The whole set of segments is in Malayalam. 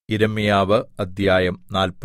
യിരെമ്യാവ് അദ്ധ്യായം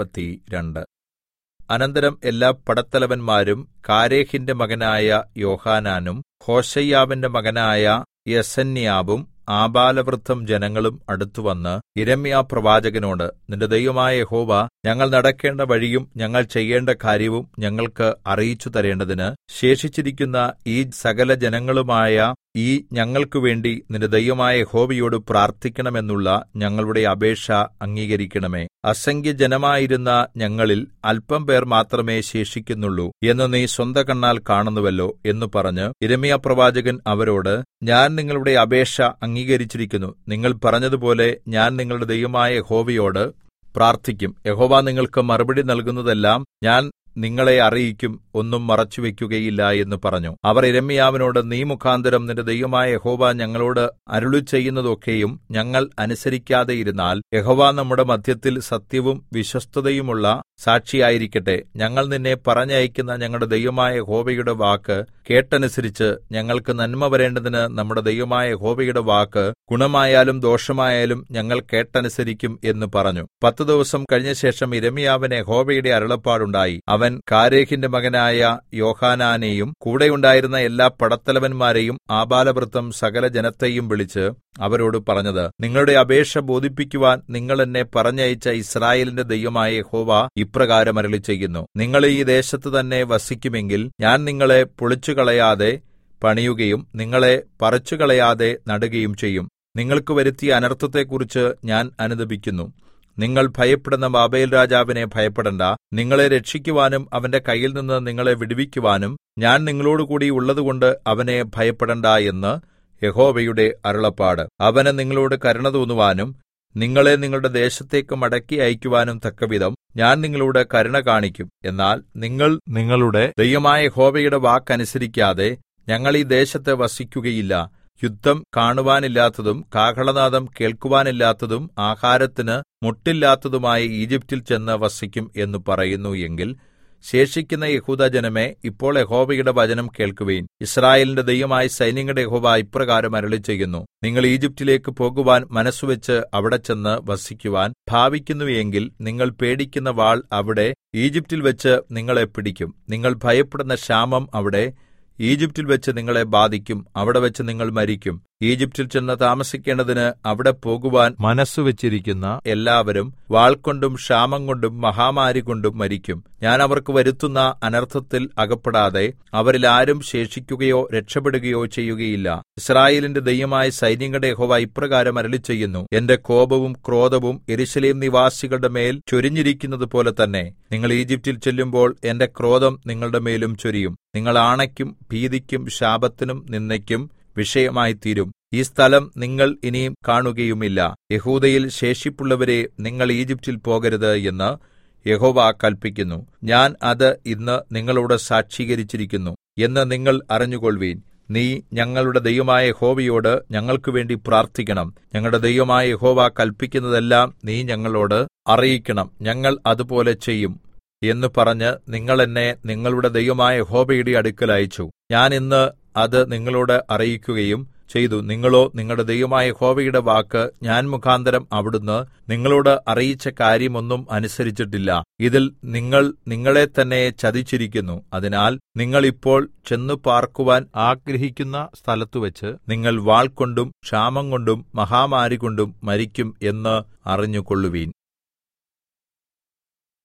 42. അനന്തരം എല്ലാ പടത്തലവന്മാരും കാരേഹിന്റെ മകനായ യോഹാനാനും ഹോശയ്യാവിന്റെ മകനായ യെസന്യാവും ആബാലവൃദ്ധം ജനങ്ങളും അടുത്തുവന്ന് യിരെമ്യാപ്രവാചകനോട്, നിന്റെ ദൈവമായ യഹോവ ഞങ്ങൾ നടക്കേണ്ട വഴിയും ഞങ്ങൾ ചെയ്യേണ്ട കാര്യവും ഞങ്ങൾക്ക് അറിയിച്ചു തരേണ്ടതിന് ശേഷിച്ചിരിക്കുന്ന ഈ സകലജനങ്ങളുമായ ഈ ഞങ്ങൾക്കുവേണ്ടി നിന്റെ ദൈവമായ യഹോവയോട് പ്രാർത്ഥിക്കണമെന്നുള്ള ഞങ്ങളുടെ അപേക്ഷ അംഗീകരിക്കണമേ. അസംഖ്യജനമായിരുന്ന ഞങ്ങളിൽ അല്പം പേർ മാത്രമേ ശേഷിക്കുന്നുള്ളൂ എന്ന് നീ സ്വന്തകണ്ണാൽ കാണുന്നുവല്ലോ എന്ന് പറഞ്ഞ് യിരെമ്യാപ്രവാചകൻ അവരോട്, ഞാൻ നിങ്ങളുടെ അപേക്ഷ അംഗീകരിച്ചിരിക്കുന്നു. നിങ്ങൾ പറഞ്ഞതുപോലെ ഞാൻ നിങ്ങളുടെ ദൈവമായ യഹോവയോട് പ്രാർത്ഥിക്കും. യഹോവ നിങ്ങൾക്ക് മറുപടി നൽകുന്നതെല്ലാം ഞാൻ നിങ്ങളെ അറിയിക്കും, ഒന്നും മറച്ചുവെക്കുകയില്ല എന്ന് പറഞ്ഞു. അവർ യിരെമ്യാവിനോട്, നീ മുഖാന്തരം നിന്റെ ദൈവമായ യഹോവ ഞങ്ങളോട് അരുളിച്ചെയ്യുന്നതൊക്കെയും ഞങ്ങൾ അനുസരിക്കാതെയിരുന്നാൽ യഹോവ നമ്മുടെ മദ്ധ്യത്തിൽ സത്യവും വിശ്വസ്തതയുമുള്ള സാക്ഷിയായിരിക്കട്ടെ. ഞങ്ങൾ നിന്നെ പറഞ്ഞയക്കുന്ന ഞങ്ങളുടെ ദൈവമായ യഹോവയുടെ വാക്ക് കേട്ടനുസരിച്ച് ഞങ്ങൾക്ക് നന്മ വരേണ്ടതിന് നമ്മുടെ ദൈവമായ യഹോവയുടെ വാക്ക് ഗുണമായാലും ദോഷമായാലും ഞങ്ങൾ കേട്ടനുസരിക്കും എന്ന് പറഞ്ഞു. 10 ദിവസം കഴിഞ്ഞ ശേഷം യിരെമ്യാവിന് യഹോവയുടെ അരുളപ്പാടുണ്ടായി. അവൻ കാരേഹിന്റെ മകനായ യോഹാനാനെയും കൂടെയുണ്ടായിരുന്ന എല്ലാ പടത്തലവന്മാരെയും ആബാലവൃദ്ധം സകല ജനത്തെയും വിളിച്ച് അവരോട് പറഞ്ഞത്, നിങ്ങളുടെ അപേക്ഷ ബോധിപ്പിക്കുവാൻ നിങ്ങൾ എന്നെ പറഞ്ഞയച്ച യിസ്രായേലിന്റെ ദൈവമായ യഹോവ ഇപ്രകാരം അരുളിച്ചെയ്യുന്നു, നിങ്ങൾ ഈ ദേശത്ത് തന്നെ വസിക്കുമെങ്കിൽ ഞാൻ നിങ്ങളെ പൊളിച്ചുകളയാതെ പണിയുകയും നിങ്ങളെ പറിച്ചുകളയാതെ നടുകയും ചെയ്യും. നിങ്ങൾക്ക് വരുത്തിയ അനർത്ഥത്തെക്കുറിച്ച് ഞാൻ അനുതപിക്കുന്നു. നിങ്ങൾ ഭയപ്പെടുന്ന ബാബേൽ രാജാവിനെ ഭയപ്പെടേണ്ടാ. നിങ്ങളെ രക്ഷിക്കുവാനും അവന്റെ കയ്യിൽനിന്ന് നിങ്ങളെ വിടുവിക്കുവാനും ഞാൻ നിങ്ങളോടുകൂടി ഉള്ളതുകൊണ്ട് അവനെ ഭയപ്പെടേണ്ടാ എന്ന് യഹോവയുടെ അരുളപ്പാട്. അവന് നിങ്ങളോട് കരുണ തോന്നുവാനും നിങ്ങളെ നിങ്ങളുടെ ദേശത്തേക്ക് മടക്കി അയക്കുവാനും തക്കവിധം ഞാൻ നിങ്ങളോട് കരുണ കാണിക്കും. എന്നാൽ നിങ്ങൾ നിങ്ങളുടെ ദൈവമായ യഹോവയുടെ വാക്കനുസരിക്കാതെ ഞങ്ങൾ ഈ ദേശത്ത് വസിക്കുകയില്ല. യുദ്ധം കാണുവാനില്ലാത്തതും കാഹളനാദം കേൾക്കുവാനില്ലാത്തതും ആഹാരത്തിന് മുട്ടില്ലാത്തതുമായ ഈജിപ്റ്റിൽ ചെന്ന് വസിക്കും എന്ന് പറയുന്നു എങ്കിൽ, ശേഷിക്കുന്ന യഹൂദാജനമേ, ഇപ്പോൾ യഹോവയുടെ വചനം കേൾക്കുവിൻ. യിസ്രായേലിന്റെ ദൈവമായ സൈന്യങ്ങളുടെ യഹോവ ഇപ്രകാരം അരുളിച്ചെയ്യുന്നു, നിങ്ങൾ ഈജിപ്റ്റിലേക്ക് പോകുവാൻ മനസ്സുവെച്ച് അവിടെ ചെന്ന് വസിക്കുവാൻ ഭാവിക്കുന്നു എങ്കിൽ നിങ്ങൾ പേടിക്കുന്ന വാൾ അവിടെ ഈജിപ്റ്റിൽ വെച്ച് നിങ്ങളെ പിടിക്കും. നിങ്ങൾ ഭയപ്പെടുന്ന ക്ഷാമം അവിടെ ഈജിപ്റ്റിൽ വെച്ച് നിങ്ങളെ ബാധിക്കും. അവിടെ വെച്ച് നിങ്ങൾ മരിക്കും. ഈജിപ്റ്റിൽ ചെന്ന് താമസിക്കേണ്ടതിന് അവിടെ പോകുവാൻ മനസ്സുവെച്ചിരിക്കുന്ന എല്ലാവരും വാൾകൊണ്ടും ക്ഷാമം കൊണ്ടും മഹാമാരി കൊണ്ടും മരിക്കും. ഞാൻ അവർക്ക് വരുത്തുന്ന അനർത്ഥത്തിൽ അകപ്പെടാതെ അവരിൽ ആരും ശേഷിക്കുകയോ രക്ഷപ്പെടുകയോ ചെയ്യുകയില്ല. യിസ്രായേലിന്റെ ദൈവമായ സൈന്യങ്ങളുടെ യഹോവ ഇപ്രകാരം അരുളിച്ചെയ്യുന്നു, എന്റെ കോപവും ക്രോധവും യെരൂശലേം നിവാസികളുടെ മേൽ ചൊരിഞ്ഞിരിക്കുന്നതുപോലെ തന്നെ നിങ്ങൾ ഈജിപ്റ്റിൽ ചെല്ലുമ്പോൾ എന്റെ ക്രോധം നിങ്ങളുടെ മേലും ചൊരിയും. നിങ്ങൾ ആണയ്ക്കും ഭീതിക്കും ശാപത്തിനും നിന്ദയ്ക്കും വിഷയമായിത്തീരും. ഈ സ്ഥലം നിങ്ങൾ ഇനിയും കാണുകയുമില്ല. യഹൂദയിൽ ശേഷിപ്പുള്ളവരെ, നിങ്ങൾ ഈജിപ്റ്റിൽ പോകരുത് എന്ന് യഹോവ കല്പിക്കുന്നു. ഞാൻ അത് ഇന്ന് നിങ്ങളോട് സാക്ഷീകരിച്ചിരിക്കുന്നു എന്ന് നിങ്ങൾ അറിഞ്ഞുകൊള്ളുവീൻ. നീ ഞങ്ങളുടെ ദൈവമായ യഹോവയോട് ഞങ്ങൾക്ക് വേണ്ടി പ്രാർത്ഥിക്കണം. ഞങ്ങളുടെ ദൈവമായ യഹോവ കല്പിക്കുന്നതെല്ലാം നീ ഞങ്ങളോട് അറിയിക്കണം. ഞങ്ങൾ അതുപോലെ ചെയ്യും എന്ന് പറഞ്ഞ് നിങ്ങൾ എന്നെ നിങ്ങളുടെ ദൈവമായ യഹോവയുടെ അടുക്കൽ അയച്ചു. ഞാൻ ഇന്ന് അത് നിങ്ങളോട് അറിയിക്കുകയും ചെയ്തു. നിങ്ങളോ നിങ്ങളുടെ ദൈവമായ യഹോവയുടെ വാക്ക് ഞാൻ മുഖാന്തരം അവിടുന്ന് നിങ്ങളോട് അറിയിച്ച കാര്യമൊന്നും അനുസരിച്ചിട്ടില്ല. ഇതിൽ നിങ്ങൾ നിങ്ങളെ തന്നെ ചതിച്ചിരിക്കുന്നു. അതിനാൽ നിങ്ങൾ ഇപ്പോൾ ചെന്നു പാർക്കുവാൻ ആഗ്രഹിക്കുന്ന സ്ഥലത്തുവെച്ച് നിങ്ങൾ വാൾകൊണ്ടും ക്ഷാമം കൊണ്ടും മഹാമാരി കൊണ്ടും മരിക്കും എന്ന് അറിഞ്ഞുകൊള്ളുവീൻ.